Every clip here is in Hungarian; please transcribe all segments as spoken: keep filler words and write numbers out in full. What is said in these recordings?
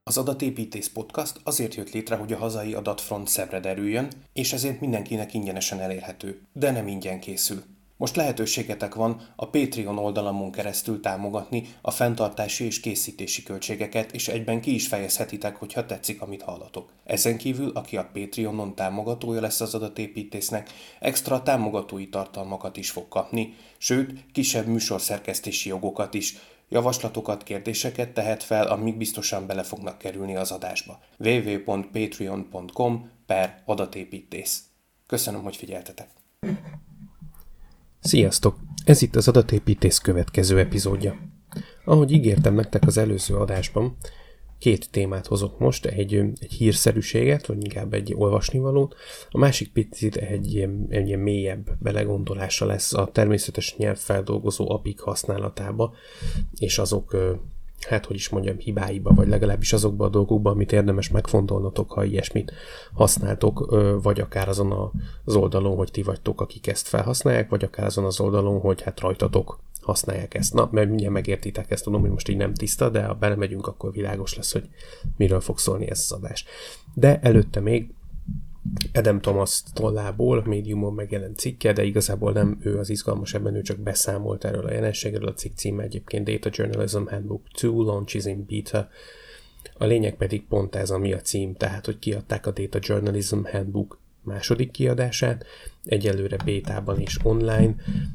Az Adatépítész Podcast azért jött létre, hogy a hazai adatfront szebbre derüljön, és ezért mindenkinek ingyenesen elérhető, de nem ingyen készül. Most lehetőségetek van a Patreon oldalamon keresztül támogatni a fenntartási és készítési költségeket, és egyben ki is fejezhetitek, hogyha tetszik, amit hallatok. Ezen kívül, aki a Patreonon támogatója lesz az Adatépítésznek, extra támogatói tartalmakat is fog kapni, sőt, kisebb műsorszerkesztési jogokat is. Javaslatokat, kérdéseket tehet fel, amik biztosan bele fognak kerülni az adásba. double-u double-u double-u pont patreon pont com per adatépítész. Köszönöm, hogy figyeltetek! Sziasztok! Ez itt az Adatépítész következő epizódja. Ahogy ígértem nektek az előző adásban, két témát hozok most, egy, egy hírszerűséget, vagy inkább egy olvasnivalót, a másik picit egy, egy ilyen mélyebb belegondolása lesz a természetes nyelvfeldolgozó apik használatába, és azok, hát hogy is mondjam, hibáiba, vagy legalábbis azokba a dolgokba, amit érdemes megfontolnotok, ha ilyesmit használtok, vagy akár azon az oldalon, hogy ti vagytok, akik ezt felhasználják, vagy akár azon az oldalon, hogy hát rajtatok használják ezt. Na, mert mindjárt megértitek ezt, tudom, hogy most így nem tiszta, de ha belemegyünk, akkor világos lesz, hogy miről fog szólni ez az adás. De előtte még Adam Thomas tollából, Mediumon megjelent cikke, de igazából nem ő az izgalmas ebben, ő csak beszámolt erről a jelenségről, a cikk címe egyébként Data Journalism Handbook kettő Launches in Beta. A lényeg pedig pont ez, ami a cím, tehát hogy kiadták a Data Journalism Handbook második kiadását, egyelőre bétában és online.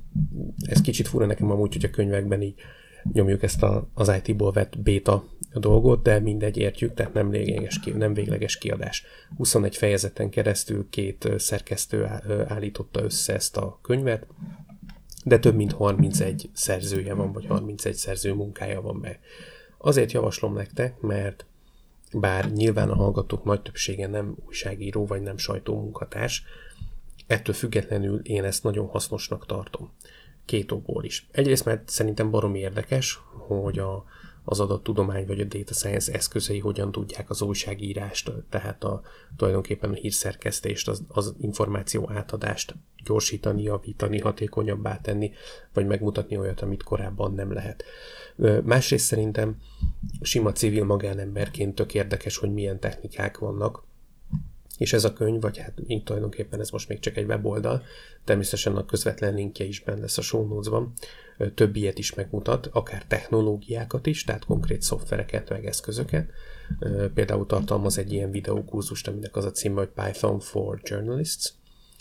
Ez kicsit fura nekem amúgy, hogy a könyvekben így nyomjuk ezt a, az í té-ból vett béta dolgot, de mindegy, értjük, tehát nem, lényeges, nem végleges kiadás. huszonegy fejezeten keresztül két szerkesztő állította össze ezt a könyvet, de több mint harmincegy szerzője van, vagy harmincegy szerző munkája van be. Azért javaslom nektek, mert bár nyilván a hallgatók nagy többsége nem újságíró, vagy nem sajtómunkatárs, ettől függetlenül én ezt nagyon hasznosnak tartom. Két okból is. Egyrészt, mert szerintem baromi érdekes, hogy a, az adattudomány vagy a data science eszközei hogyan tudják az újságírást, tehát a, tulajdonképpen a hírszerkesztést, az, az információ átadást gyorsítani, javítani, hatékonyabbá tenni, vagy megmutatni olyat, amit korábban nem lehet. Másrészt szerintem sima civil magánemberként tök érdekes, hogy milyen technikák vannak, és ez a könyv, vagy hát így tulajdonképpen ez most még csak egy weboldal, természetesen a közvetlen linkje is benne lesz a show notes-ban, több ilyet is megmutat, akár technológiákat is, tehát konkrét szoftvereket, meg eszközöket. Például tartalmaz egy ilyen videókurzust, aminek az a címe, hogy Python for Journalists,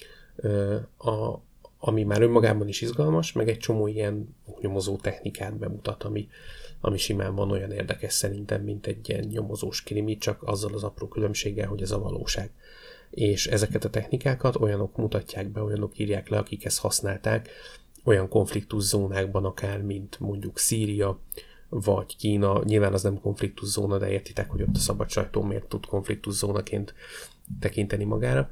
a, ami már önmagában is izgalmas, meg egy csomó ilyen nyomozó technikát bemutat, ami, ami simán van olyan érdekes szerintem, mint egy ilyen nyomozós krimi, csak azzal az apró különbséggel, hogy ez a valóság. És ezeket a technikákat olyanok mutatják be, olyanok írják le, akik ezt használták, olyan konfliktuszónákban akár, mint mondjuk Szíria, vagy Kína. Nyilván az nem konfliktuszóna, de értitek, hogy ott a szabad sajtó miért tud konfliktuszónaként tekinteni magára.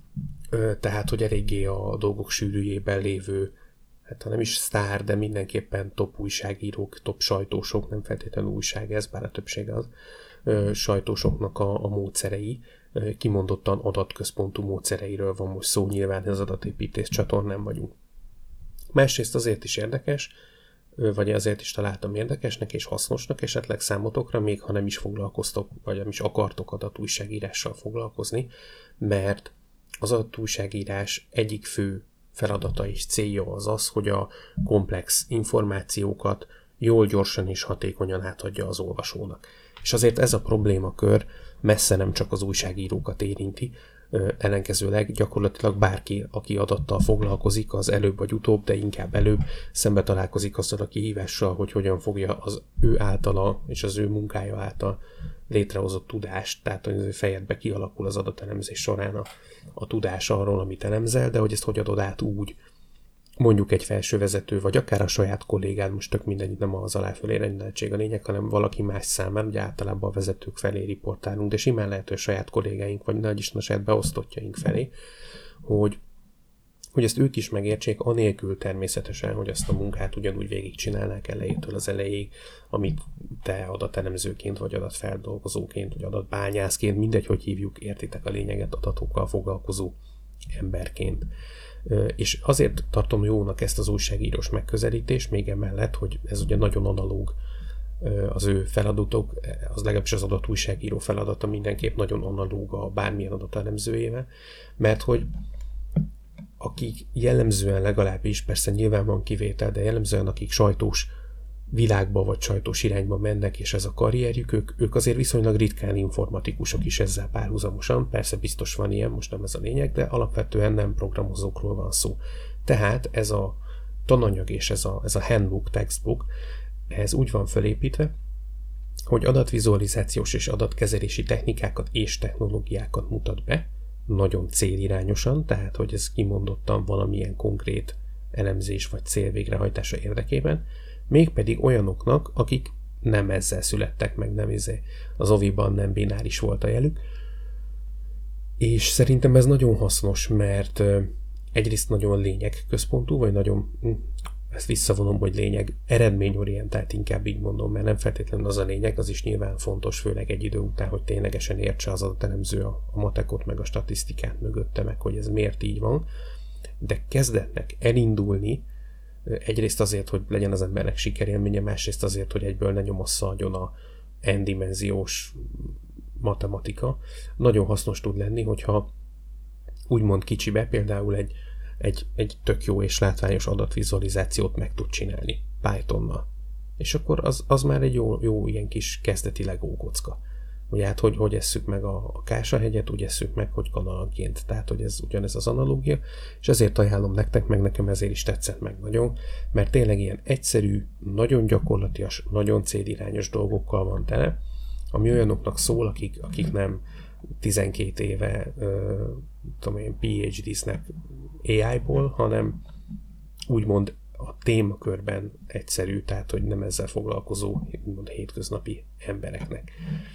Tehát, hogy eléggé a dolgok sűrűjében lévő, hát ha nem is sztár, de mindenképpen top újságírók, top sajtósok, nem feltétlenül újság ez, bár a többség az, sajtósoknak a, a módszerei, kimondottan adatközpontú módszereiről van most szó, nyilván az adatépítés csatornán vagyunk. Másrészt azért is érdekes, vagy azért is találtam érdekesnek és hasznosnak esetleg számotokra, még ha nem is foglalkoztok, vagy nem is akartok adatújságírással foglalkozni, mert az adatújságírás egyik fő feladata és célja az az, hogy a komplex információkat jól, gyorsan és hatékonyan átadja az olvasónak. És azért ez a problémakör messze nem csak az újságírókat érinti, ellenkezőleg gyakorlatilag bárki, aki adattal foglalkozik, az előbb vagy utóbb, de inkább előbb szembe találkozik azzal a kihívással, hogy hogyan fogja az ő általa és az ő munkája által létrehozott tudást, tehát hogy az ő fejedbe kialakul az adatelemzés során a, a tudás arról, amit elemzel, de hogy ezt hogy adod át úgy, mondjuk egy felsővezető, vagy akár a saját kollégád, most tök mindegy, nem az alá fölé rendeltség a lényeg, hanem valaki más számára, ugye általában a vezetők felé riportálunk, de simán lehet, hogy a saját kollégáink, vagy nagy Isten a saját beosztottjaink felé, hogy, hogy ezt ők is megértsék, anélkül természetesen, hogy ezt a munkát ugyanúgy végigcsinálnák elejétől az elejéig, amit te adatelemzőként, vagy adatfeldolgozóként, vagy adatbányászként, mindegy, hogy hívjuk, értitek a lényeget, adatokkal foglalkozó emberként. És azért tartom jónak ezt az újságírós megközelítést, még emellett, hogy ez ugye nagyon analóg az ő feladatok, az legalábbis az adatújságíró feladata mindenképp nagyon analóg a bármilyen adatelemzőjével, mert hogy akik jellemzően legalábbis, persze nyilván van kivétel, de jellemzően akik sajtós világba vagy sajtós irányba mennek, és ez a karrierjük, ők, ők azért viszonylag ritkán informatikusok is ezzel párhuzamosan, persze biztos van ilyen, most nem ez a lényeg, de alapvetően nem programozókról van szó. Tehát ez a tananyag és ez a, ez a handbook, textbook, ez úgy van felépítve, hogy adatvizualizációs és adatkezelési technikákat és technológiákat mutat be, nagyon célirányosan, tehát hogy ez kimondottan valamilyen konkrét elemzés vagy cél végrehajtása érdekében, mégpedig olyanoknak, akik nem ezzel születtek meg, nem ezzel az oviban nem bináris volt a jelük. És szerintem ez nagyon hasznos, mert egyrészt nagyon lényegközpontú, vagy nagyon, ezt visszavonom, hogy lényeg, eredményorientált, inkább így mondom, mert nem feltétlenül az a lényeg, az is nyilván fontos, főleg egy idő után, hogy ténylegesen értse az adatelemző a, a matekot, meg a statisztikát mögötte, meg hogy ez miért így van, de kezdetnek elindulni, egyrészt azért, hogy legyen az embernek sikerélménye, másrészt azért, hogy egyből ne nyomassza agyon a n-dimenziós matematika. Nagyon hasznos tud lenni, hogyha úgymond kicsibe például egy, egy, egy tök jó és látványos adatvizualizációt meg tud csinálni Pythonnal. És akkor az, az már egy jó, jó ilyen kis kezdeti Lego kocka. Ugye hát, hogy, hogy esszük meg a, a Kásahegyet, úgy esszük meg, hogy kanalanként. Tehát, hogy ez ugyanez az analógia, és ezért ajánlom nektek, meg nekem ezért is tetszett meg nagyon, mert tényleg ilyen egyszerű, nagyon gyakorlatias, nagyon célirányos dolgokkal van tele, ami olyanoknak szól, akik, akik nem tizenkét éve ö, tudom én, PhD-znek á í-ból, hanem úgymond a témakörben egyszerű, tehát, hogy nem ezzel foglalkozó, úgymond hétköznapi embereknek.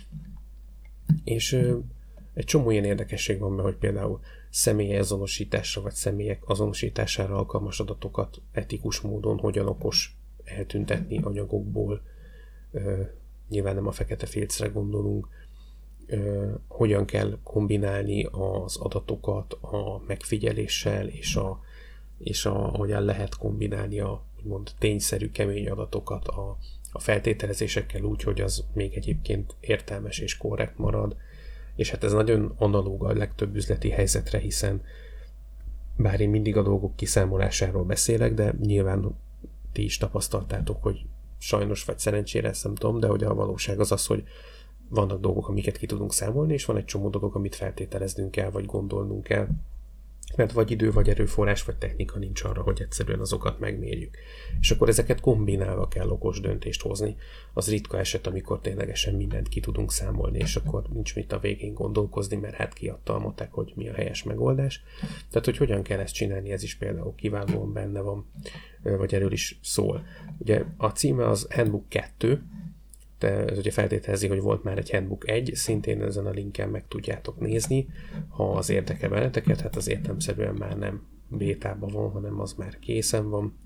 És ö, egy csomó ilyen érdekesség van be, hogy például személyazonosításra vagy személyek azonosítására alkalmas adatokat etikus módon hogyan okos eltüntetni anyagokból, ö, nyilván nem a fekete filcre gondolunk, ö, hogyan kell kombinálni az adatokat a megfigyeléssel, és, a, és a, hogyan lehet kombinálni a úgymond tényszerű kemény adatokat a a feltételezésekkel úgy, hogy az még egyébként értelmes és korrekt marad. És hát ez nagyon analóg a legtöbb üzleti helyzetre, hiszen bár én mindig a dolgok kiszámolásáról beszélek, de nyilván ti is tapasztaltátok, hogy sajnos vagy szerencsére, ezt nem tudom, de hogy a valóság az az, hogy vannak dolgok, amiket ki tudunk számolni, és van egy csomó dolog, amit feltételeznünk kell, vagy gondolnunk kell. Mert vagy idő, vagy erőforrás, vagy technika nincs arra, hogy egyszerűen azokat megmérjük. És akkor ezeket kombinálva kell okos döntést hozni. Az ritka eset, amikor ténylegesen mindent ki tudunk számolni, és akkor nincs mit a végén gondolkozni, mert hát kiadta a matek, hogy mi a helyes megoldás. Tehát, hogy hogyan kell ezt csinálni, ez is például kiválóan benne van, vagy erről is szól. Ugye a címe az Handbook kettő, de ez ugye feltételezi, hogy volt már egy Handbook egy, szintén ezen a linken meg tudjátok nézni, ha az érdekel benneteket, hát az értelemszerűen már nem bétában van, hanem az már készen van,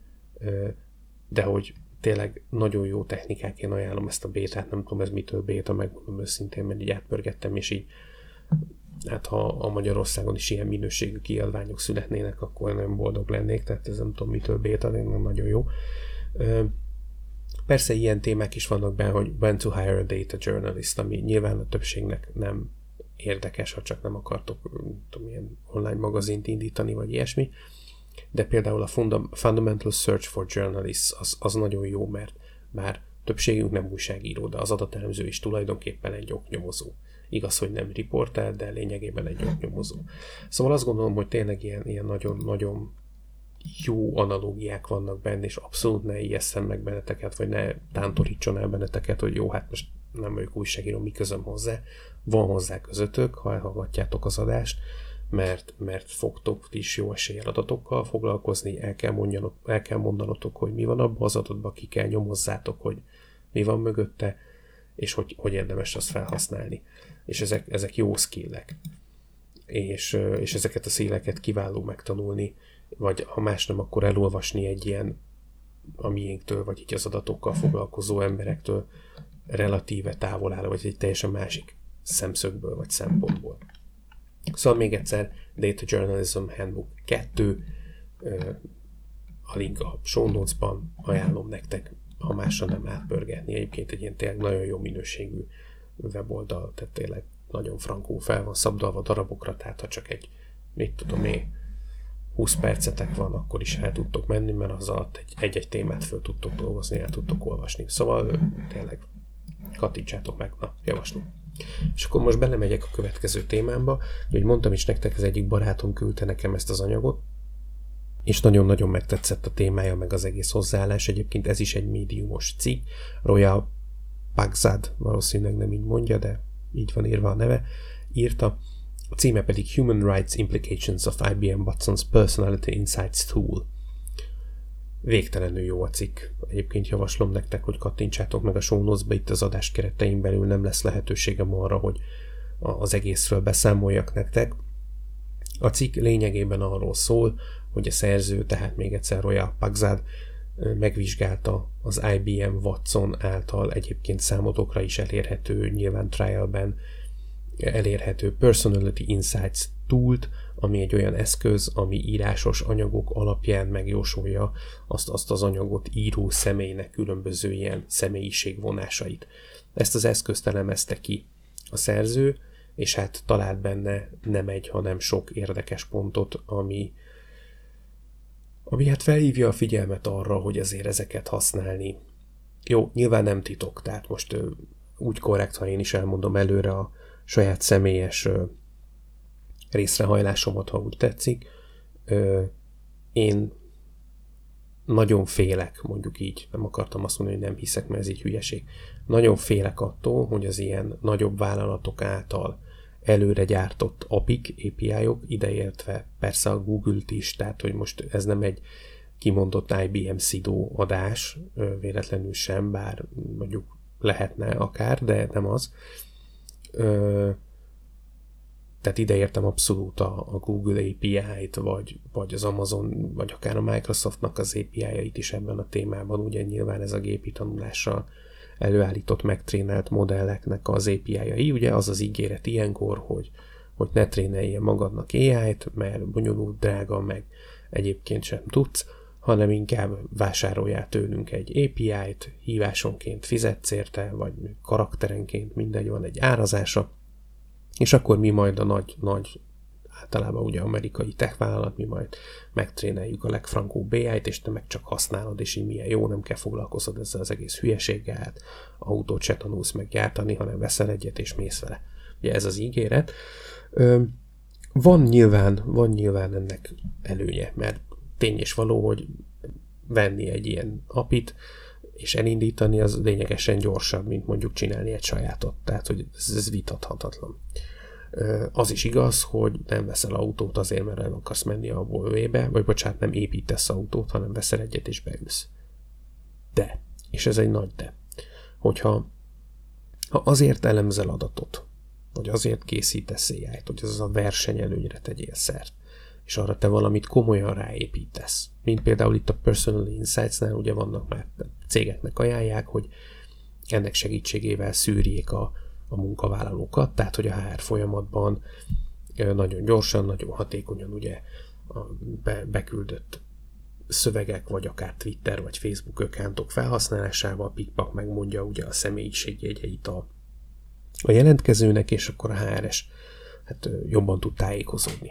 de hogy tényleg nagyon jó technikák, én ajánlom ezt a bétát, nem tudom ez mitől béta, megmondom őszintén, mert így átpörgettem, és így hát ha a Magyarországon is ilyen minőségű kiadványok születnének, akkor nagyon boldog lennék, tehát ez nem tudom mitől béta, de nagyon jó. Persze ilyen témák is vannak benne, hogy when to hire a data journalist, ami nyilván a többségnek nem érdekes, ha csak nem akartok tudom, ilyen online magazint indítani, vagy ilyesmi. De például a Fundamental Search for Journalists az, az nagyon jó, mert bár többségünk nem újságíró, de az adatelemző is tulajdonképpen egy oknyomozó. Igaz, hogy nem riporter, de lényegében egy oknyomozó. Szóval azt gondolom, hogy tényleg ilyen, ilyen nagyon-nagyon jó analógiák vannak benne, és abszolút ne ijesszen meg benneteket, vagy ne tántorítson el benneteket, hogy jó, hát most nem vagyok újságíró, mi közöm hozzá. Van hozzá közöttök, ha elhallgatjátok az adást, mert, mert fogtok is jó eséllyel adatokkal foglalkozni, el kell, mondjanok, el kell mondanotok, hogy mi van abban az adatban, ki kell nyomozzátok, hogy mi van mögötte, és hogy, hogy érdemes azt felhasználni. És ezek, ezek jó skillek. És, és ezeket a skilleket kiváló megtanulni, vagy ha más nem, akkor elolvasni egy ilyen a miénktől, vagy így az adatokkal foglalkozó emberektől relatíve távol áll, vagy egy teljesen másik szemszögből, vagy szempontból. Szóval még egyszer, Data Journalism Handbook kettő, a link a show notes-ban, ajánlom nektek, ha másra nem átpörgetni. Egyébként egy ilyen tényleg nagyon jó minőségű weboldal, tehát tényleg nagyon frankul fel van szabdalva darabokra, tehát ha csak egy, mit tudom én, húsz percetek van, akkor is el tudtok menni, mert az alatt egy, egy-egy témát föl tudtok dolgozni, el tudtok olvasni. Szóval tényleg kattintsátok meg, na, javaslom. És akkor most belemegyek a következő témámba, hogy mondtam is nektek, az egyik barátom küldte nekem ezt az anyagot, és nagyon-nagyon megtetszett a témája, meg az egész hozzáállás. Egyébként ez is egy médiumos cikk, Royal Baghdad, valószínűleg nem így mondja, de így van írva a neve, írta. A címe pedig Human Rights Implications of I B M Watson's Personality Insights Tool. Végtelenül jó a cikk. Egyébként javaslom nektek, hogy kattintsátok meg a show notes-ba, itt az adás keretein belül nem lesz lehetőségem arra, hogy az egészről beszámoljak nektek. A cikk lényegében arról szól, hogy a szerző, tehát még egyszer Royal Baghdad megvizsgálta az I B M Watson által egyébként számotokra is elérhető, nyilván trialben elérhető Personality Insights Tool-t, ami egy olyan eszköz, ami írásos anyagok alapján megjósolja azt, azt az anyagot író személynek különböző ilyen személyiségvonásait. Ezt az eszközt elemezte ki a szerző, és hát talált benne nem egy, hanem sok érdekes pontot, ami, ami hát felhívja a figyelmet arra, hogy azért ezeket használni. Jó, nyilván nem titok, tehát most úgy korrekt, ha én is elmondom előre a saját személyes részrehajlásomat, ha úgy tetszik. Én nagyon félek, mondjuk így, nem akartam azt mondani, hogy nem hiszek, mert ez így hülyeség. Nagyon félek attól, hogy az ilyen nagyobb vállalatok által előre gyártott á pé i-k, á pé i-ok, ideértve persze a Google-t is, tehát hogy most ez nem egy kimondott I B M szidó adás, véletlenül sem, bár mondjuk lehetne akár, de nem az. Ö, tehát ide értem abszolút a, a Google á pé i-t, vagy, vagy az Amazon, vagy akár a Microsoftnak az á pé i-jait is ebben a témában. Ugye nyilván ez a gépi tanulással előállított, megtrénált modelleknek az á pé i-jai. Ugye az az ígéret ilyenkor, hogy, hogy ne trénelje magadnak á i-t, mert bonyolult, drága, meg egyébként sem tudsz, hanem inkább vásároljál tőlünk egy á pé i-t, hívásonként fizetsz érte, vagy karakterenként, mindegy, van egy árazása, és akkor mi majd a nagy, nagy általában ugye amerikai tech vállalat, mi majd megtréneljük a legfrankóbb á i-t, és te meg csak használod, és így milyen jó, nem kell foglalkozod ezzel az egész hülyeséggel, hát autót se tanulsz meg gyártani, hanem veszel egyet, és mész vele. Ugye ez az ígéret. Van nyilván, van nyilván ennek előnye, mert tény és való, hogy venni egy ilyen apit, és elindítani, az lényegesen gyorsabb, mint mondjuk csinálni egy sajátot. Tehát, hogy ez, ez vitathatatlan. Az is igaz, hogy nem veszel autót azért, mert el akarsz menni a Volvo-be, vagy bocsánat, nem építesz autót, hanem veszel egyet és beülsz. De, és ez egy nagy de, hogyha ha azért elemzel adatot, vagy azért készítesz á i-t, hogy az a versenyelőnyre tegyél szert, és arra te valamit komolyan ráépítesz. Mint például itt a Personal Insights-nál ugye vannak már cégeknek ajánlják, hogy ennek segítségével szűrjék a, a munkavállalókat, tehát hogy a há er folyamatban nagyon gyorsan, nagyon hatékonyan ugye a be, beküldött szövegek, vagy akár Twitter, vagy Facebook accountok felhasználásával pikpak megmondja ugye a személyiségjegyeit a, a jelentkezőnek, és akkor a há er-es hát, jobban tud tájékozódni.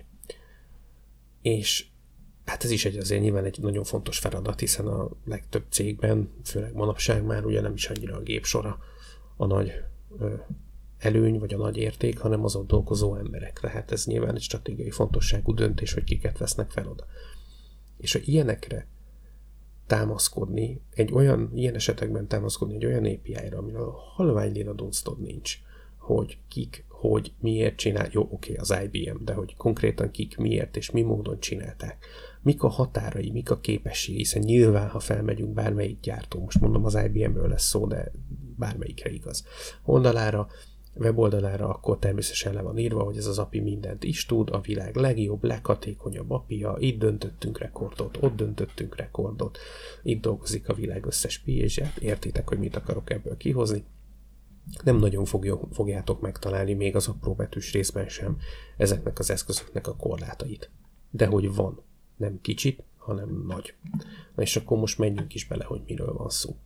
És hát ez is egy azért nyilván egy nagyon fontos feladat, hiszen a legtöbb cégben, főleg manapság már ugye nem is annyira a gépsora a nagy ö, előny, vagy a nagy érték, hanem az ott dolgozó emberek. Tehát ez nyilván egy stratégiai fontosságú döntés, hogy kiket vesznek fel oda. És ha ilyenekre támaszkodni, egy olyan, ilyen esetekben támaszkodni egy olyan á pé i-ra, amivel a halvány lila dunctod nincs, hogy kik, hogy miért csinál, jó, oké, okay, az I B M, de hogy konkrétan kik, miért és mi módon csinálták. Mik a határai, mik a képességei, hiszen nyilván, ha felmegyünk bármelyik gyártó, most mondom az I B M-ről lesz szó, de bármelyikre igaz. Oldalára, weboldalára, akkor természetesen le van írva, hogy ez az á pé i mindent is tud, a világ legjobb, leghatékonyabb á pé i-ja, itt döntöttünk rekordot, ott döntöttünk rekordot, itt dolgozik a világ összes pé há dé-ját, értitek, hogy mit akarok ebből kihozni. Nem nagyon fogjátok megtalálni még az apróbetűs részben sem ezeknek az eszközöknek a korlátait. De hogy van, nem kicsit, hanem nagy. Na és akkor most menjünk is bele, hogy miről van szó.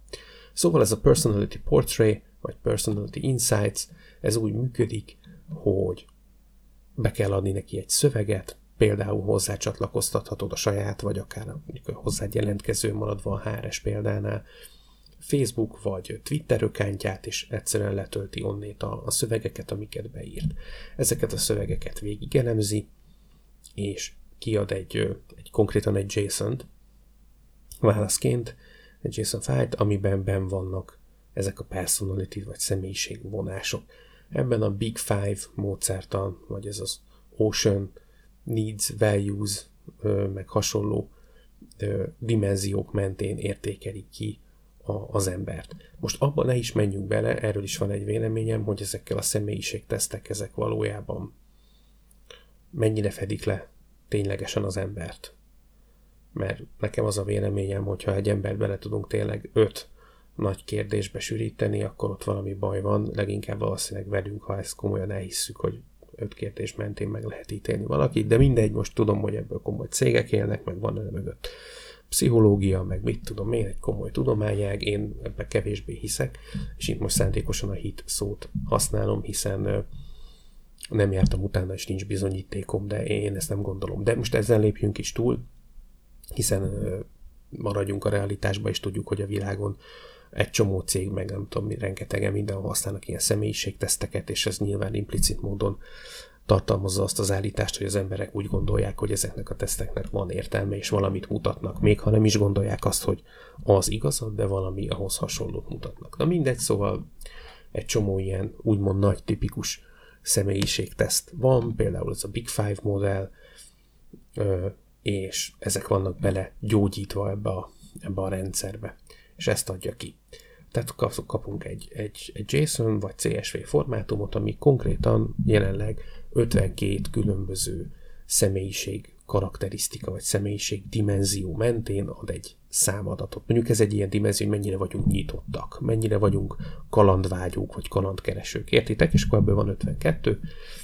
Szóval ez a Personality Portrait, vagy Personality Insights, ez úgy működik, hogy be kell adni neki egy szöveget, például hozzácsatlakoztathatod a saját, vagy akár a hozzád jelentkező, maradva a há er es példánál, Facebook vagy Twitter ökántját, és egyszerűen letölti onnét a, a szövegeket, amiket beírt. Ezeket a szövegeket végig elemzi, és kiad egy, egy konkrétan egy JSON-t válaszként, egy JSON fájlt, amiben benn vannak ezek a personality vagy személyiségvonások. Ebben a Big Five módszertan, vagy ez az Ocean, Needs, Values, meg hasonló dimenziók mentén értékelik ki a, az embert. Most abban ne is menjünk bele, erről is van egy véleményem, hogy ezekkel a személyiségtesztek, ezek valójában mennyire fedik le ténylegesen az embert. Mert nekem az a véleményem, hogyha egy embert bele tudunk tényleg öt nagy kérdésbe sűríteni, akkor ott valami baj van, leginkább valószínűleg velünk, ha ezt komolyan elhisszük, hogy öt kérdés mentén meg lehet ítélni valakit, de mindegy, most tudom, hogy ebből komoly cégek élnek, meg van ennek mögött pszichológia, meg mit tudom én, egy komoly tudományág, én ebben kevésbé hiszek, és itt most szándékosan a hit szót használom, hiszen nem jártam utána, és nincs bizonyítékom, de én ezt nem gondolom. De most ezzel lépjünk is túl, hiszen maradjunk a realitásba, és tudjuk, hogy a világon egy csomó cég, meg nem tudom, rengetegen mindenhol használnak ilyen személyiségteszteket, és ez nyilván implicit módon tartalmazza azt az állítást, hogy az emberek úgy gondolják, hogy ezeknek a teszteknek van értelme, és valamit mutatnak, még ha nem is gondolják azt, hogy az igazad, de valami ahhoz hasonlót mutatnak. Na mindegy, szóval egy csomó ilyen úgymond nagy tipikus személyiségteszt van, például ez a Big Five modell, és ezek vannak bele gyógyítva ebbe a, ebbe a rendszerbe, és ezt adja ki. Tehát kapunk egy, egy, egy JSON vagy cé es vé formátumot, ami konkrétan jelenleg ötvenkét különböző személyiség karakterisztika vagy személyiség dimenzió mentén ad egy számadatot. Mondjuk ez egy ilyen dimenzió, hogy mennyire vagyunk nyitottak, mennyire vagyunk kalandvágyók vagy kalandkeresők. Értitek? És akkor ebből van ötvenkettő,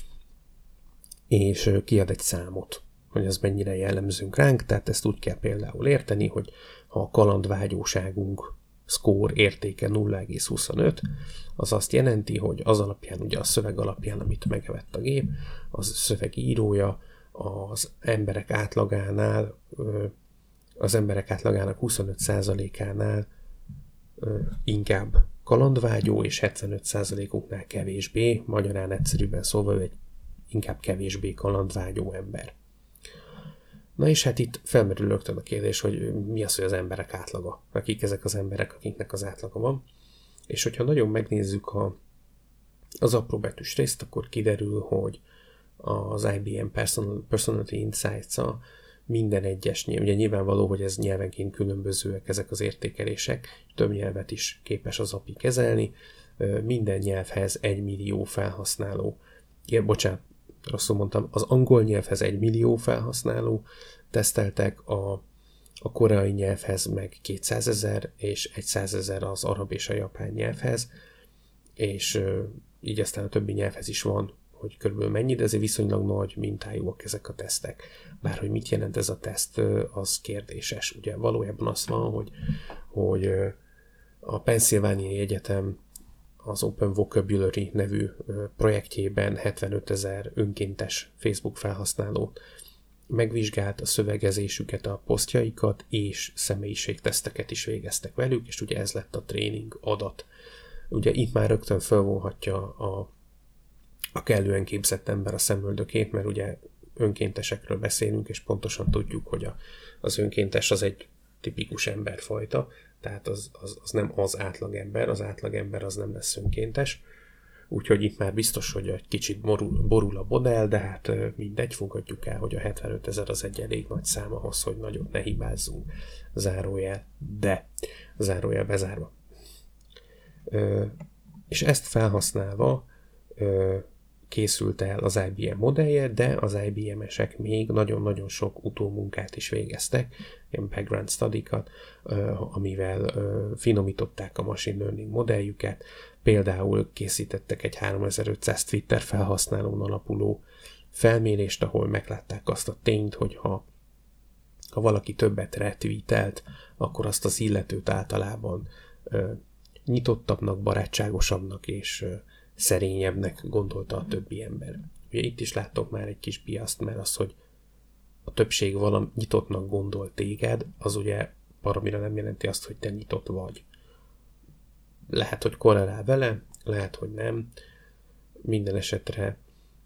és kiad egy számot, hogy az mennyire jellemzünk ránk, tehát ezt úgy kell például érteni, hogy ha a kalandvágyóságunk score értéke nulla egész huszonöt, az azt jelenti, hogy az alapján, ugye a szöveg alapján, amit megevett a gép, az szövegírója az emberek átlagánál, az emberek átlagának huszonöt százalékánál inkább kalandvágyó, és hetvenöt százalékunknál kevésbé, magyarán egyszerűbben szólva ő egy inkább kevésbé kalandvágyó ember. Na és hát itt felmerül rögtön a kérdés, hogy mi az, hogy az emberek átlaga. Akik ezek az emberek, akiknek az átlaga van. És hogyha nagyon megnézzük a, az apróbetűs részt, akkor kiderül, hogy az i bé em Personal, Personality Insights-a minden egyes nyelv. Ugye nyilvánvaló, hogy ez nyelvenként különbözőek ezek az értékelések, több nyelvet is képes az á pé i kezelni. Minden nyelvhez egy millió felhasználó, ilyen, bocsánat, rosszul mondtam, az angol nyelvhez egy millió felhasználó teszteltek, a, a koreai nyelvhez meg kétszázezer, és százezer az arab és a japán nyelvhez, és így aztán a többi nyelvhez is van, hogy körülbelül mennyi, de azért viszonylag nagy mintájúak ezek a tesztek. Bárhogy mit jelent ez a teszt, az kérdéses. Ugye valójában az van, hogy, hogy a Pennsylvania Egyetem az Open Vocabulary nevű projektjében hetvenötezer önkéntes Facebook felhasználót megvizsgált, a szövegezésüket, a posztjaikat, és személyiségteszteket is végeztek velük, és ugye ez lett a tréning adat. Ugye itt már rögtön felvonhatja a, a kellően képzett ember a szemöldökét, mert ugye önkéntesekről beszélünk, és pontosan tudjuk, hogy a, az önkéntes az egy tipikus emberfajta, tehát az, az, az nem az átlagember, az átlagember az nem lesz önkéntes. Úgyhogy itt már biztos, hogy egy kicsit borul, borul a modell, de hát mindegy, fogadjuk el, hogy a hetvenötezer az egy elég nagy szám ahhoz, hogy nagyon ne hibázzunk. Zárójel, de zárójel bezárva. Ö, és ezt felhasználva ö, készült el az i bé em modellje, de az i bé em-esek még nagyon-nagyon sok utómunkát is végeztek, ilyen background study-kat, amivel finomították a machine learning modelljüket. Például készítettek egy háromezer-ötszáz Twitter felhasználón alapuló felmérést, ahol meglátták azt a tényt, hogy ha, ha valaki többet retweetelt, akkor azt az illetőt általában nyitottabbnak, barátságosabbnak és szerényebbnek gondolta a többi ember. Ugye itt is láttok már egy kis biaszt, mert az, hogy a többség valami nyitottnak gondol téged, az ugye baromira nem jelenti azt, hogy te nyitott vagy. Lehet, hogy korrelál vele, lehet, hogy nem. Minden esetre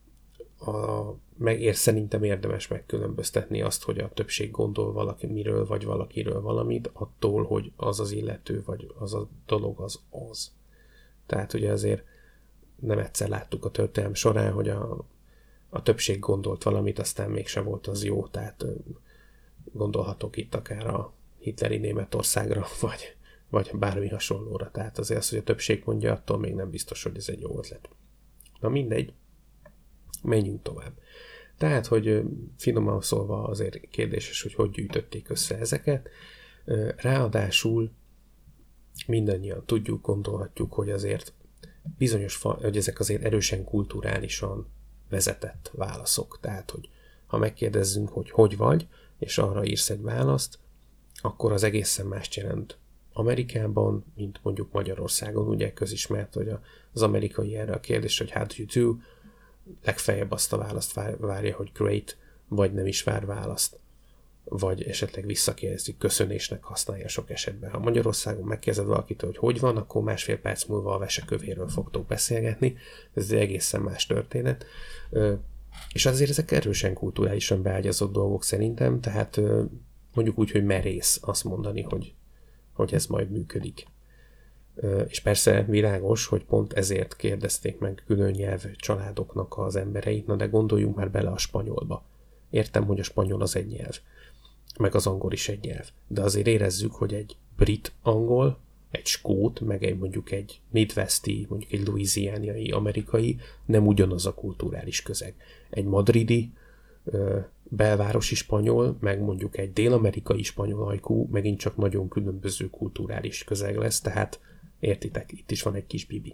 a, meg ér, szerintem érdemes megkülönböztetni azt, hogy a többség gondol valamiről, vagy valakiről valamit, attól, hogy az az illető, vagy az a dolog az az. Tehát ugye azért nem egyszer láttuk a történelem során, hogy a, a többség gondolt valamit, aztán mégse volt az jó, tehát gondolhatok itt akár a hitleri Németországra, vagy, vagy bármi hasonlóra. Tehát azért az, hogy a többség mondja, attól még nem biztos, hogy ez egy jó ötlet. Na mindegy, menjünk tovább. Tehát, hogy finoman szólva azért kérdéses, hogy hogy gyűjtötték össze ezeket. Ráadásul mindannyian tudjuk, gondolhatjuk, hogy azért bizonyos, hogy ezek azért erősen kulturálisan vezetett válaszok. Tehát, hogy ha megkérdezzünk, hogy hogy vagy, és arra írsz egy választ, akkor az egészen mást jelent Amerikában, mint mondjuk Magyarországon. Ugye közismert, hogy az amerikai erre a kérdés, hogy how do you do, legfeljebb azt a választ várja, hogy great, vagy nem is vár választ. Vagy esetleg visszakérdezik, köszönésnek használja sok esetben. Ha Magyarországon megkérdezed valakit, hogy hogy van, akkor másfél perc múlva a vesekövéről fogtok beszélgetni. Ez egy egészen más történet. És azért ezek erősen kulturálisan beágyazott dolgok szerintem, tehát mondjuk úgy, hogy merész azt mondani, hogy, hogy ez majd működik. És persze világos, hogy pont ezért kérdezték meg külön nyelv családoknak az embereit, na de gondoljunk már bele a spanyolba. Értem, hogy a spanyol az egy nyelv, meg az angol is egy nyelv, de azért érezzük, hogy egy brit angol, egy skót, meg egy mondjuk egy midwesti, mondjuk egy louisianiai amerikai nem ugyanaz a kulturális közeg. Egy madridi, belvárosi spanyol, meg mondjuk egy dél-amerikai spanyol ajkú, megint csak nagyon különböző kulturális közeg lesz, tehát értitek, itt is van egy kis bibi.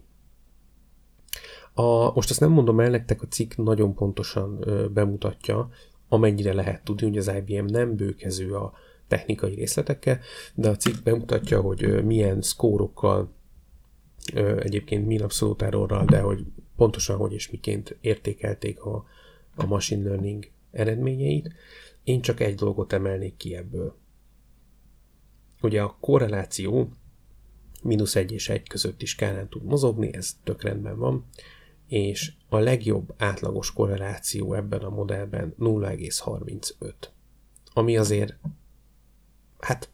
A, most azt nem mondom el nektek, a cikk nagyon pontosan ö, bemutatja, amennyire lehet tudni, hogy az I B M nem bőkező a technikai részletekkel, de a cikk bemutatja, hogy ö, milyen szkórokkal, ö, egyébként min abszolút errorral, de hogy pontosan hogy és miként értékelték a, a machine learning eredményeit. Én csak egy dolgot emelnék ki ebből. Ugye a korreláció mínusz egy és egy közötti skálán tud mozogni, ez tök rendben van, és a legjobb átlagos korreláció ebben a modellben nulla egész harmincöt. Ami azért, hát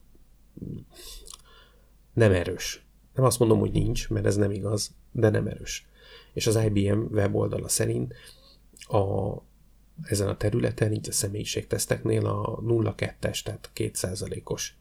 nem erős. Nem azt mondom, hogy nincs, mert ez nem igaz, de nem erős. És az I B M weboldala szerint a, ezen a területen, így a személyiségteszteknél a nulla egész kettes, tehát két százalékos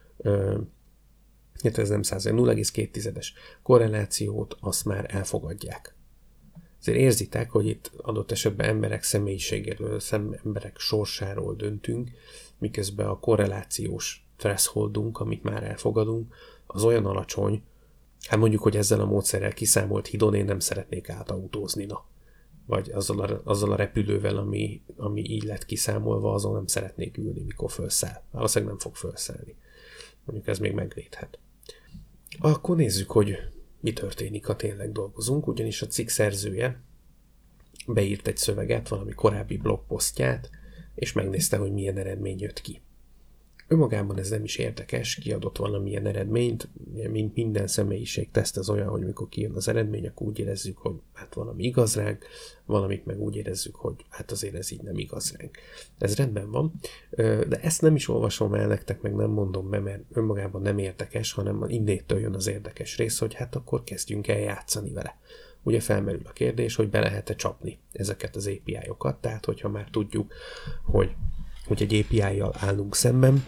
ez nem százalék, nulla egész két korrelációt azt már elfogadják. Ezért érzitek, hogy itt adott esetben emberek személyiségéről, emberek sorsáról döntünk, miközben a korrelációs thresholdunk, amit már elfogadunk, az olyan alacsony, hát mondjuk, hogy ezzel a módszerrel kiszámolt hídon én nem szeretnék átautózni, na. Vagy azzal a, azzal a repülővel, ami, ami így lett kiszámolva, azon nem szeretnék ülni, mikor felszáll. Valószínűleg nem fog felszállni. Mondjuk ez még megvédhet. Akkor nézzük, hogy mi történik, ha tényleg dolgozunk, ugyanis a cikk szerzője beírt egy szöveget, valami korábbi blogposztját, és megnézte, hogy milyen eredmény jött ki. Önmagában ez nem is érdekes, kiadott valamilyen eredményt, mint minden személyiségteszt az olyan, hogy mikor kijön az eredmény, akkor úgy érezzük, hogy hát valami igaz ránk, valamit meg úgy érezzük, hogy hát azért ez így nem igaz ránk. Ez rendben van, de ezt nem is olvasom el nektek, meg nem mondom be, mert önmagában nem érdekes, hanem innétől jön az érdekes rész, hogy hát akkor kezdjünk el játszani vele. Ugye felmerül a kérdés, hogy be lehet-e csapni ezeket az á pé i-okat, tehát hogyha már tudjuk, hogy hogy egy á pé i-jal állunk szemben,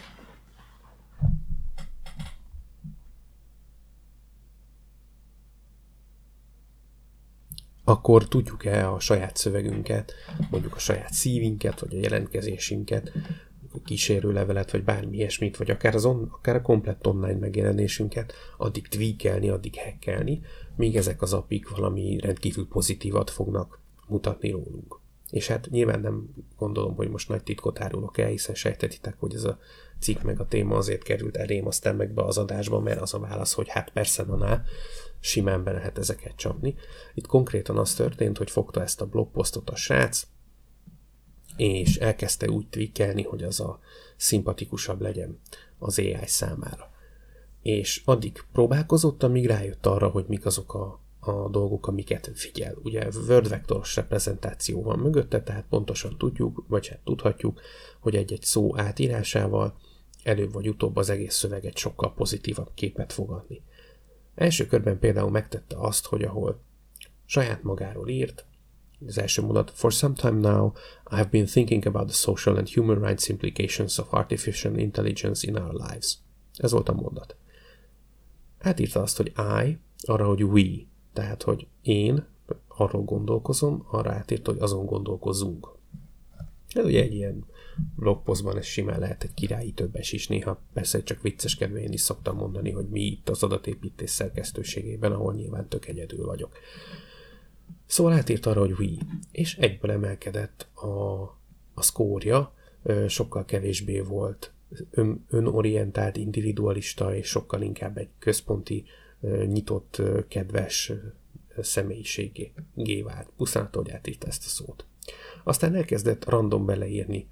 akkor tudjuk-e a saját szövegünket, mondjuk a saját szívinket, vagy a jelentkezésünket, a kísérőlevelet, vagy bármi ilyesmit, vagy akár, az on, akár a komplett online megjelenésünket addig tweakelni, addig hackelni, míg ezek az appik valami rendkívül pozitívat fognak mutatni rólunk. És hát nyilván nem gondolom, hogy most nagy titkot árulok el, hiszen sejtetitek, hogy ez a cikk meg a téma azért került elém, aztán meg be az adásba, mert az a válasz, hogy hát persze, na ná, simán be lehet ezeket csapni. Itt konkrétan az történt, hogy fogta ezt a blogposztot a srác, és elkezdte úgy trikkelni, hogy az a szimpatikusabb legyen az á i számára. És addig próbálkozott, amíg rájött arra, hogy mik azok a, a dolgok, amiket figyel. Ugye word vektoros reprezentáció van mögötte, tehát pontosan tudjuk, vagy hát tudhatjuk, hogy egy-egy szó átírásával előbb vagy utóbb az egész szöveget sokkal pozitívabb képet fog adni. Első körben például megtette azt, hogy ahol saját magáról írt, az első mondat, for some time now, I have been thinking about the social and human rights implications of artificial intelligence in our lives. Ez volt a mondat. Átírta azt, hogy I, arra, hogy we, tehát, hogy én arról gondolkozom, arra átírta, hogy azon gondolkozunk. Ez ugye egy ilyen blogposztban ez simán lehet egy királyi többes is, néha persze csak vicceskedve én is szoktam mondani, hogy mi itt az adatépítés szerkesztőségében, ahol nyilván tök egyedül vagyok. Szóval átírt arra, hogy we, és egyből emelkedett a, a szkórja, sokkal kevésbé volt ön, önorientált, individualista, és sokkal inkább egy központi, nyitott, kedves személyiségé vált. Pusztán, hogy átírta ezt a szót. Aztán elkezdett random beleírni,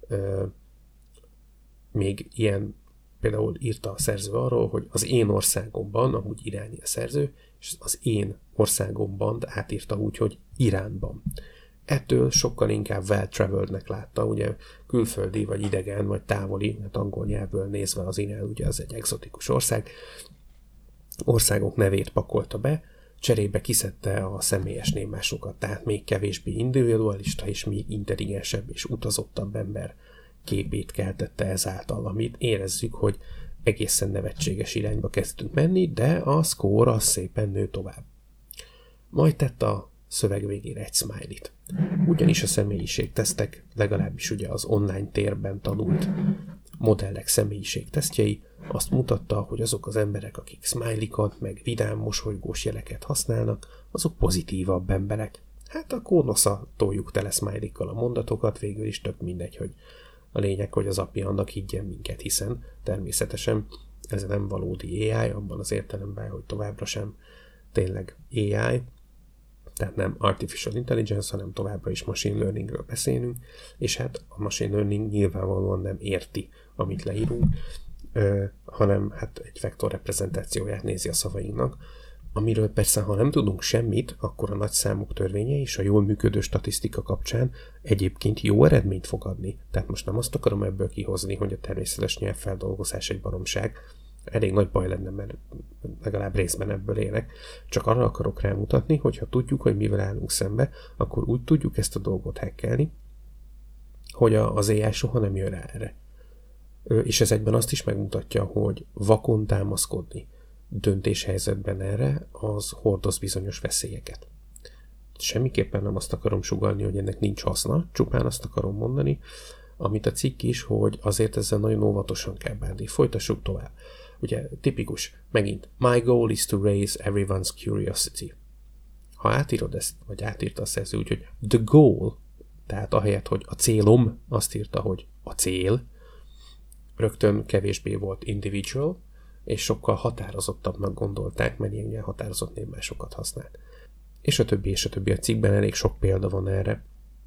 még ilyen, például írta a szerző arról, hogy az én országomban, amúgy iráni a szerző, és az én országomban átírta úgy, hogy Iránban. Ettől sokkal inkább well-travelednek látta, ugye külföldi, vagy idegen, vagy távoli, mert angol nyelvből nézve az Irán, ugye az egy egzotikus ország, országok nevét pakolta be, cserébe kiszedte a személyes névmásokat, tehát még kevésbé individualista, és még intelligensebb és utazottabb ember képét keltette ezáltal, amit érezzük, hogy egészen nevetséges irányba kezdtünk menni, de a score az szépen nő tovább. Majd tett a szöveg végére egy smiley-t. Ugyanis a személyiségtesztek, legalábbis ugye az online térben tanult modellek személyiségtesztjei azt mutatta, hogy azok az emberek, akik smiley-kat, meg vidám, mosolygós jeleket használnak, azok pozitívabb emberek. Hát akkor nosza toljuk tele smiley-kkal a mondatokat, végül is tök mindegy, hogy a lényeg, hogy az apja annak higgyen minket, hiszen természetesen ez nem valódi á i, abban az értelemben, hogy továbbra sem tényleg á i, tehát nem artificial intelligence, hanem továbbra is machine learningről beszélünk, és hát a machine learning nyilvánvalóan nem érti, amit leírunk, ö, hanem hát egy vektor reprezentációját nézi a szavainknak, amiről persze, ha nem tudunk semmit, akkor a nagyszámok törvénye és a jól működő statisztika kapcsán egyébként jó eredményt fog adni. Tehát most nem azt akarom ebből kihozni, hogy a természetes nyelvfeldolgozás egy baromság. Elég nagy baj lenne, mert legalább részben ebből élek. Csak arra akarok rámutatni, hogy ha tudjuk, hogy mivel állunk szembe, akkor úgy tudjuk ezt a dolgot hackelni, hogy az á i soha nem jön rá erre. És ez egyben azt is megmutatja, hogy vakon támaszkodni döntéshelyzetben erre, az hordoz bizonyos veszélyeket. Semmiképpen nem azt akarom sugallni, hogy ennek nincs haszna, csupán azt akarom mondani, amit a cikk is, hogy azért ezzel nagyon óvatosan kell bánni. Folytassuk tovább. Ugye tipikus, megint, my goal is to raise everyone's curiosity. Ha átírod ezt, vagy átírta a szerző úgy, hogy the goal, tehát ahelyett, hogy a célom, azt írta, hogy a cél, rögtön kevésbé volt individual, és sokkal határozottabbnak gondolták, mert ilyen határozott névmásokat használt. És a többi, és a többi a cikkben elég sok példa van erre,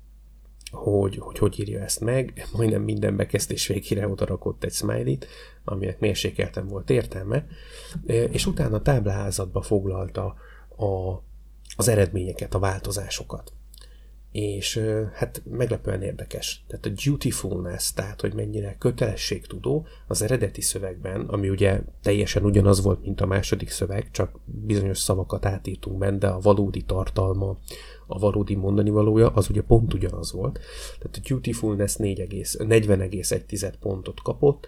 hogy hogy, hogy írja ezt meg. Majdnem minden bekezdés végére oda rakott egy smiley-t, aminek mérsékelten volt értelme, és utána a táblázatba foglalta a, az eredményeket, a változásokat. És hát meglepően érdekes. Tehát a dutifulness, tehát hogy mennyire kötelességtudó az eredeti szövegben, ami ugye teljesen ugyanaz volt, mint a második szöveg, csak bizonyos szavakat átírtunk benne, de a valódi tartalma, a valódi mondani valója, az ugye pont ugyanaz volt. Tehát a dutifulness negyven egész egy pontot kapott,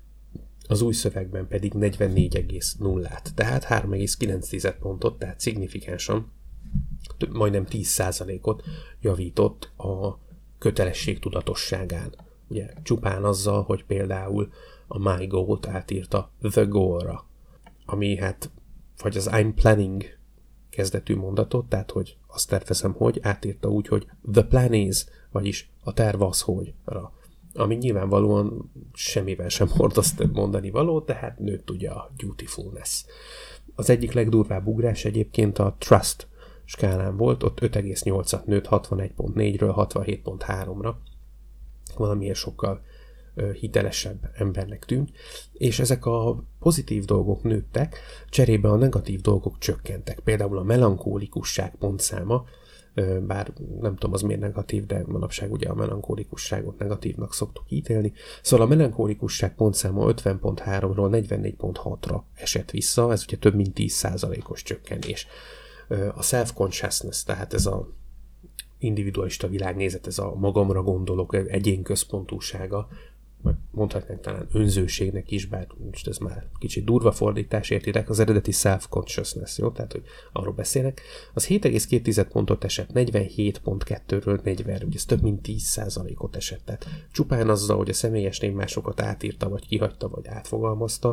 az új szövegben pedig negyvennégy egész nullát, tehát három egész kilenc pontot, tehát szignifikánsan majdnem tíz százalékot javított a kötelesség tudatosságán. Ugye csupán azzal, hogy például a my goal-t átírta the goal-ra, ami hát, vagy az I'm planning kezdetű mondatot, tehát hogy azt tervezem, hogy átírta úgy, hogy the plan is, vagyis a terv az, hogy-ra. Ami nyilvánvalóan semmivel sem hordoz több mondani való, tehát nőtt ugye a dutifulness. Az egyik legdurvább ugrás egyébként a trust skálán volt, ott öt egész nyolcat nőtt hatvanegy egész négyről hatvanhét egész háromra, valamiért sokkal ö, hitelesebb embernek tűnt, és ezek a pozitív dolgok nőttek, cserébe a negatív dolgok csökkentek. Például a melankólikusság pontszáma, ö, bár nem tudom az miért negatív, de manapság ugye a melankólikusságot negatívnak szoktuk ítélni. Szóval a melankólikusság pontszáma ötven egész háromról negyvennégy egész hatra esett vissza, ez ugye több mint tíz százalékos csökkenés. A self-consciousness, tehát ez a individualista világnézet, ez a magamra gondolok, egyénközpontúsága, vagy mondhatnánk talán önzőségnek is, bár most ez már kicsit durva fordítás, értitek, az eredeti self-consciousness, jó? Tehát, hogy arról beszélek. Az hét egész két pontot esett, negyvenhét egész kettőről negyvenre, ugye ez több mint tíz százalékot esett. Tehát csupán azzal, hogy a személyes névmásokat átírta, vagy kihagyta, vagy átfogalmazta,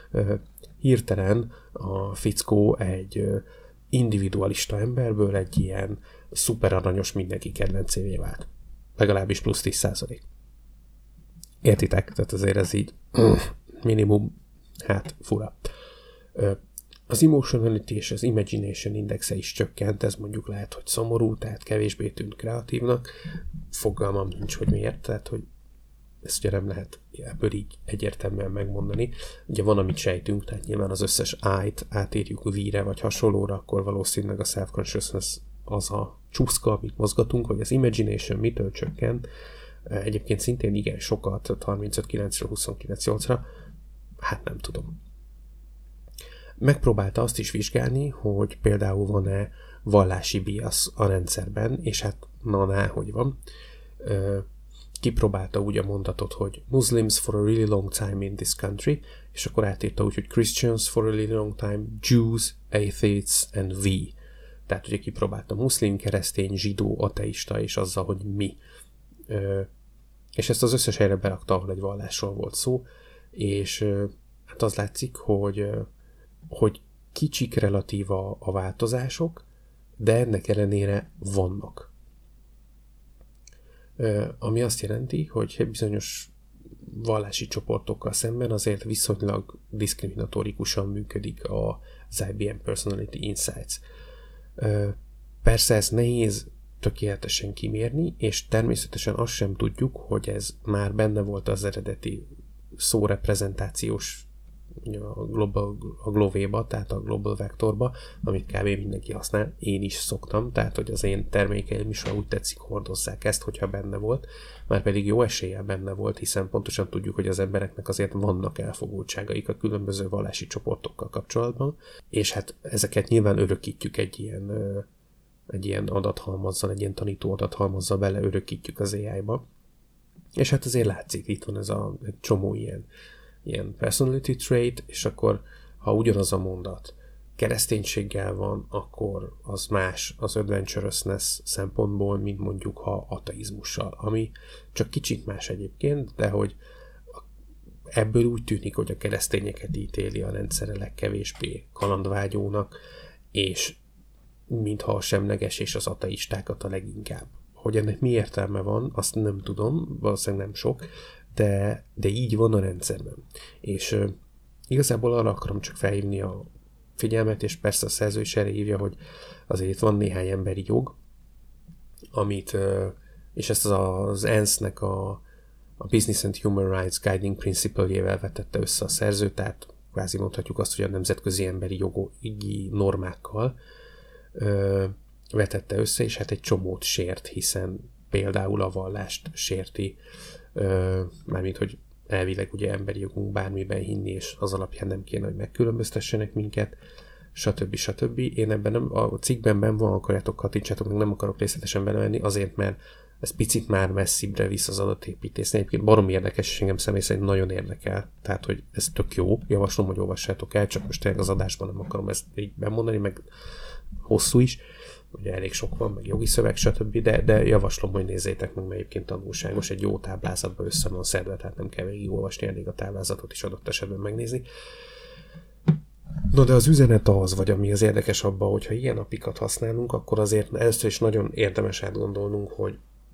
hirtelen a fickó egy individualista emberből egy ilyen szuper aranyos mindenki kedvencévé vált. Legalábbis plusz tíz százalék. Értitek? Tehát azért ez így minimum, hát fura. Az emotionality és az imagination indexe is csökkent, ez mondjuk lehet, hogy szomorú, tehát kevésbé tűnt kreatívnak. Fogalmam nincs, hogy miért, tehát hogy ezt ugye nem lehet ebből így egyértelműen megmondani. Ugye van, amit sejtünk, tehát nyilván az összes I-t átírjuk V-re vagy hasonlóra, akkor valószínűleg a self-consciousness az a csúszka, amit mozgatunk, hogy az imagination mitől csökken. Egyébként szintén igen sokat, harmincöt kilencről huszonkilenc nyolcra, hát nem tudom. Megpróbálta azt is vizsgálni, hogy például van-e vallási biasz a rendszerben, és hát na-ná, hogy van. Kipróbálta úgy a mondatot, hogy Muslims for a really long time in this country, és akkor átírta úgy, hogy Christians for a really long time, Jews, atheists and we. Tehát ugye kipróbálta muszlim, keresztény, zsidó, ateista, és azzal, hogy mi. És ezt az összes helyre berakta, ahol egy vallásról volt szó, és hát az látszik, hogy, hogy kicsik relatív a, a változások, de ennek ellenére vannak. Ami azt jelenti, hogy bizonyos vallási csoportokkal szemben azért viszonylag diszkriminatórikusan működik az I B M Personality Insights. Persze ez nehéz tökéletesen kimérni, és természetesen azt sem tudjuk, hogy ez már benne volt az eredeti szóreprezentációs a Global, a Glové-ba, tehát a Global Vectorba, amit kb. Mindenki használ, én is szoktam, tehát hogy az én termékeim is, ha úgy tetszik, hordozzák ezt, hogyha benne volt, már pedig jó eséllyel benne volt, hiszen pontosan tudjuk, hogy az embereknek azért vannak elfogultságaik a különböző vallási csoportokkal kapcsolatban, és hát ezeket nyilván örökítjük egy ilyen, egy ilyen adathalmazzal, egy ilyen tanító adathalmazzal bele örökítjük az á i-ba, és hát azért látszik, itt van ez a egy csomó ilyen ilyen personality trait, és akkor, ha ugyanaz a mondat kereszténységgel van, akkor az más az adventurousness szempontból, mint mondjuk ha ateizmussal, ami csak kicsit más egyébként, de hogy ebből úgy tűnik, hogy a keresztényeket ítéli a rendszere legkevésbé kalandvágyónak, és mintha a semleges és az ateistákat a leginkább. Hogy ennek mi értelme van, azt nem tudom, valószínűleg nem sok, De, de így van a rendszerben. És uh, igazából arra akarom csak felhívni a figyelmet, és persze a szerző is erre hívja, hogy azért van néhány emberi jog, amit, uh, és ezt az é en es nek a, a Business and Human Rights Guiding Principle-jével vetette össze a szerző, tehát kvázi mondhatjuk azt, hogy a nemzetközi emberi jogi normákkal uh, vetette össze, és hát egy csomót sért, hiszen például a vallást sérti, Uh, mármint, hogy elvileg ugye emberi jogunk bármiben hinni, és az alapján nem kéne, hogy megkülönböztessenek minket, stb. stb. Én ebben nem, a cikkben benn van, akarjátok kattintsátok, meg nem akarok részletesen belemenni, azért, mert ez picit már messzibbre visz az adatépítésnél. Egyébként barom érdekes, és engem személy szerint nagyon érdekel, tehát, hogy ez tök jó, javaslom, hogy olvassátok el, csak most tényleg az adásban nem akarom ezt így bemondani, meg hosszú is, ugye elég sok van, meg jogi szöveg, stb., de, de javaslom, hogy nézzétek meg, mert egyébként tanulságos, egy jó táblázatban össze van szedve, tehát nem kell végig olvasni, elég a táblázatot is adott esetben megnézni. No, de az üzenet az, vagy ami az érdekes abban, hogyha ilyen apikat használunk, akkor azért először is nagyon érdemes átgondolnunk, hogy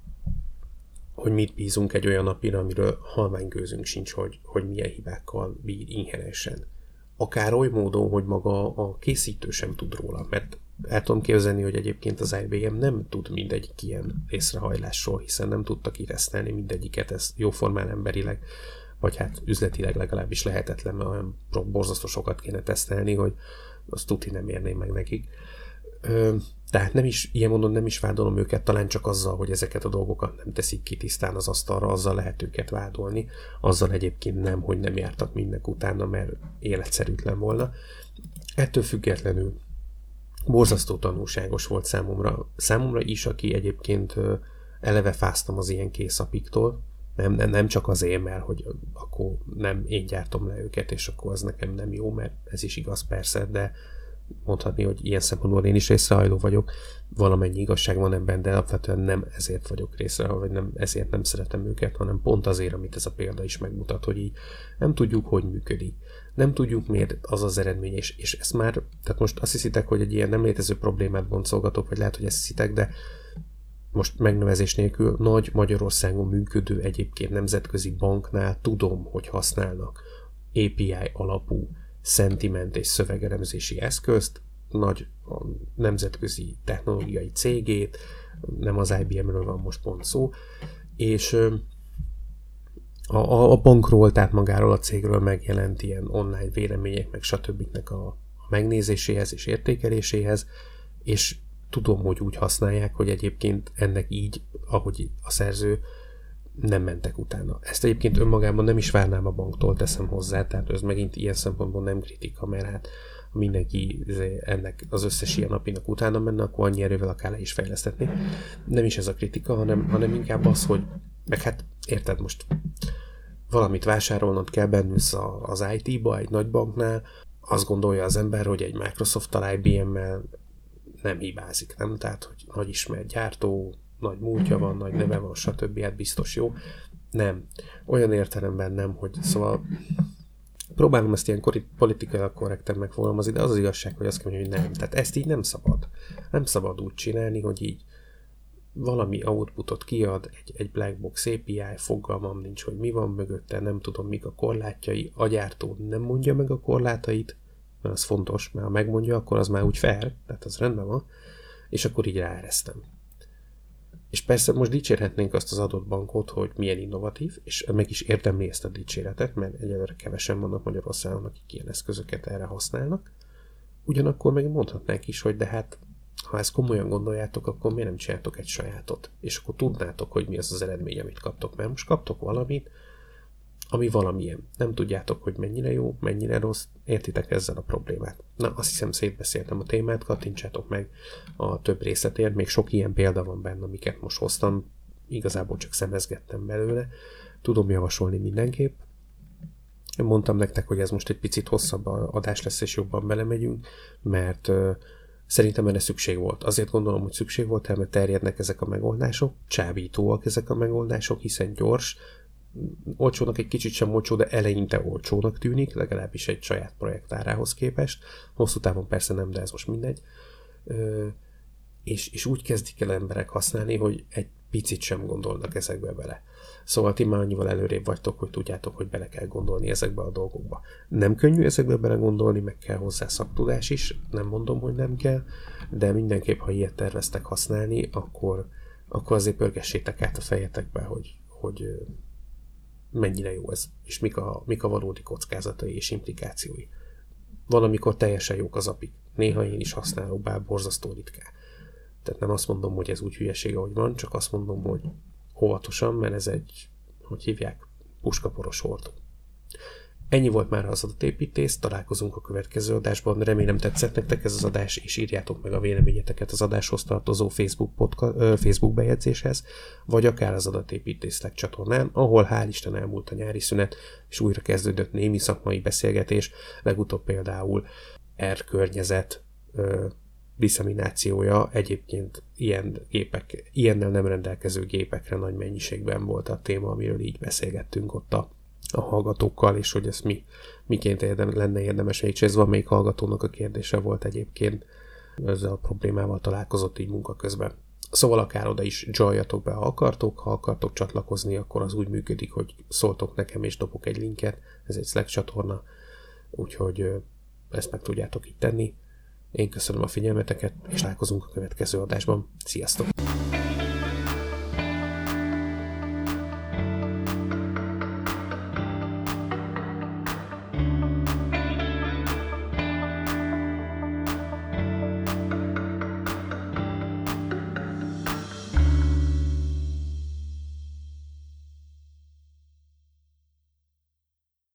hogy mit bízunk egy olyan apira, amiről halványgőzünk sincs, hogy, hogy milyen hibákkal bír inherensen. Akár oly módon, hogy maga a készítő sem tud róla, mert el tudom képzelni, hogy egyébként az I B M nem tud mindegyik ilyen észrehajlásról, hiszen nem tudtak kiresztelni mindegyiket, ez jóformán emberileg, vagy hát üzletileg legalábbis lehetetlen, mert olyan borzasztó sokat kéne tesztelni, hogy azt tuti nem érné meg nekik. Ö, tehát nem is, ilyen módon nem is vádolom őket, talán csak azzal, hogy ezeket a dolgokat nem teszik ki tisztán az asztalra, azzal lehet őket vádolni, azzal egyébként nem, hogy nem jártak mindnek utána, mert életszerűtlen volna. Ettől függetlenül borzasztó tanulságos volt számomra, számomra is, aki egyébként eleve fáztam az ilyen készapiktól, nem, nem, nem csak azért, mert hogy akkor nem én gyártom le őket, és akkor az nekem nem jó, mert ez is igaz persze, de mondhatni, hogy ilyen szempontból én is részrehajló vagyok, valamennyi igazság van ebben, de alapvetően nem ezért vagyok részrehajló, vagy nem ezért nem szeretem őket, hanem pont azért, amit ez a példa is megmutat, hogy így nem tudjuk, hogy működik. Nem tudjuk, miért az az eredmény, és, és ezt már, tehát most azt hiszitek, hogy egy ilyen nem létező problémát boncolgatok, vagy lehet, hogy ezt hiszitek, de most megnevezés nélkül nagy Magyarországon működő egyébként nemzetközi banknál tudom, hogy használnak á pé i alapú szentiment és szövegelemzési eszközt, nagy nemzetközi technológiai cégét, nem az I B M-ről van most pont szó, és a, a, a bankról, tehát magáról a cégről megjelent ilyen online vélemények, meg stb. A, a megnézéséhez és értékeléséhez, és tudom, hogy úgy használják, hogy egyébként ennek így, ahogy a szerző, nem mentek utána. Ezt egyébként önmagában nem is várnám a banktól, teszem hozzá, tehát ez megint ilyen szempontból nem kritika, mert hát ha mindenki ennek az összes ilyen napinak utána menne, akkor annyi erővel akár le is fejlesztetni. Nem is ez a kritika, hanem, hanem inkább az, hogy meg hát érted, most valamit vásárolnod kell, bennülsz az I T-ba, egy nagy banknál, azt gondolja az ember, hogy egy Microsoft-tal, I B M-mel nem hibázik, nem? Tehát, hogy nagy ismert gyártó, nagy múltja van, nagy neve van, stb. Hát biztos jó. Nem. Olyan értelemben nem, hogy szóval próbálom ezt ilyen politikailag korrekten megfogalmazni, de az az igazság, hogy azt kell mondani, hogy nem. Tehát ezt így nem szabad. Nem szabad úgy csinálni, hogy így valami outputot kiad, egy, egy black box á pé i, fogalmam nincs, hogy mi van mögötte, nem tudom, mik a korlátjai, a gyártó nem mondja meg a korlátait, mert az fontos, mert ha megmondja, akkor az már úgy fair, tehát az rendben van, és akkor így ráeresztem. És persze most dicsérhetnénk azt az adott bankot, hogy milyen innovatív, és meg is érdemli ezt a dicséretet, mert egyelőre kevesen vannak Magyarországon, akik ilyen eszközöket erre használnak. Ugyanakkor meg mondhatnánk is, hogy de hát, ha ezt komolyan gondoljátok, akkor miért nem csináltok egy sajátot? És akkor tudnátok, hogy mi az az eredmény, amit kaptok. Mert most kaptok valamit, ami valamilyen. Nem tudjátok, hogy mennyire jó, mennyire rossz, értitek ezzel a problémát. Na, azt hiszem szétbeszéltem a témát, kattintsátok meg a több részletért, még sok ilyen példa van benne, amiket most hoztam, igazából csak szemezgettem belőle, tudom javasolni mindenképp. Mondtam nektek, hogy ez most egy picit hosszabb adás lesz, és jobban belemegyünk, mert uh, szerintem erre szükség volt. Azért gondolom, hogy szükség volt, mert terjednek ezek a megoldások, csábítóak ezek a megoldások, hiszen gyors, olcsónak egy kicsit sem olcsó, de eleinte olcsónak tűnik, legalábbis egy saját projekt árához képest. Hosszú távon persze nem, de ez most mindegy. Ö, és, és úgy kezdik el emberek használni, hogy egy picit sem gondolnak ezekbe bele. Szóval ti már annyival előrébb vagytok, hogy tudjátok, hogy bele kell gondolni ezekbe a dolgokba. Nem könnyű ezekbe bele gondolni, meg kell hozzá szaktudás is, nem mondom, hogy nem kell, de mindenképp, ha ilyet terveztek használni, akkor, akkor azért pörgessétek át a fejetekbe, hogy, hogy mennyire jó ez, és mik a, mik a valódi kockázatai és implikációi. Valamikor teljesen jók az apik. Néha én is használok, bár borzasztó ritkán. Tehát nem azt mondom, hogy ez úgy hülyeség, ahogy van, csak azt mondom, hogy óvatosan, mert ez egy, hogy hívják, puskaporos hordó. Ennyi volt már az adatépítés, találkozunk a következő adásban, remélem tetszett nektek ez az adás, és írjátok meg a véleményeteket az adáshoz tartozó Facebook, podca- Facebook bejegyzéshez, vagy akár az adatépítés Slack csatornán, ahol hál' Isten elmúlt a nyári szünet, és újra kezdődött némi szakmai beszélgetés, legutóbb például R környezet ö, diszeminációja, egyébként ilyen gépek, ilyennel nem rendelkező gépekre nagy mennyiségben volt a téma, amiről így beszélgettünk ott a a hallgatókkal, és hogy ez mi, miként érdem, lenne érdemes, és ez van még hallgatónak a kérdése volt egyébként, ezzel a problémával találkozott így munka közben. Szóval akár oda is joinjatok be, ha akartok, ha akartok csatlakozni, akkor az úgy működik, hogy szóltok nekem és dobok egy linket, ez egy Slack csatorna, úgyhogy ezt meg tudjátok így tenni. Én köszönöm a figyelmeteket, és találkozunk a következő adásban. Sziasztok!